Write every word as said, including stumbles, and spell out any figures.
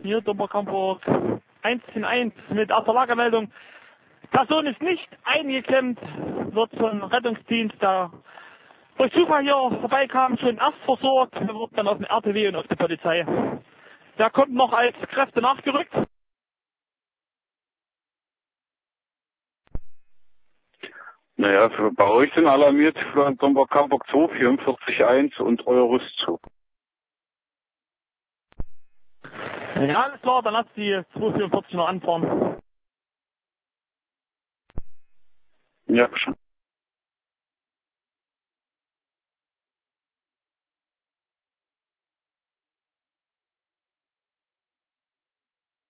Hier Domburg-Hamburg eins eins mit erster Lagemeldung. Person ist nicht eingeklemmt, wird von Rettungsdienst, der durch Zufall hier vorbeikam, schon erst versorgt, wird dann auf den R T W und auf die Polizei. Der kommt noch als Kräfte nachgerückt. Naja, für, bei euch sind alarmiert für Domburg-Hamburg zwei vierundvierzig eins und euer Rüstzug. Ja, alles klar, dann lass die zwei vierundvierzig noch anfahren. Ja, schon.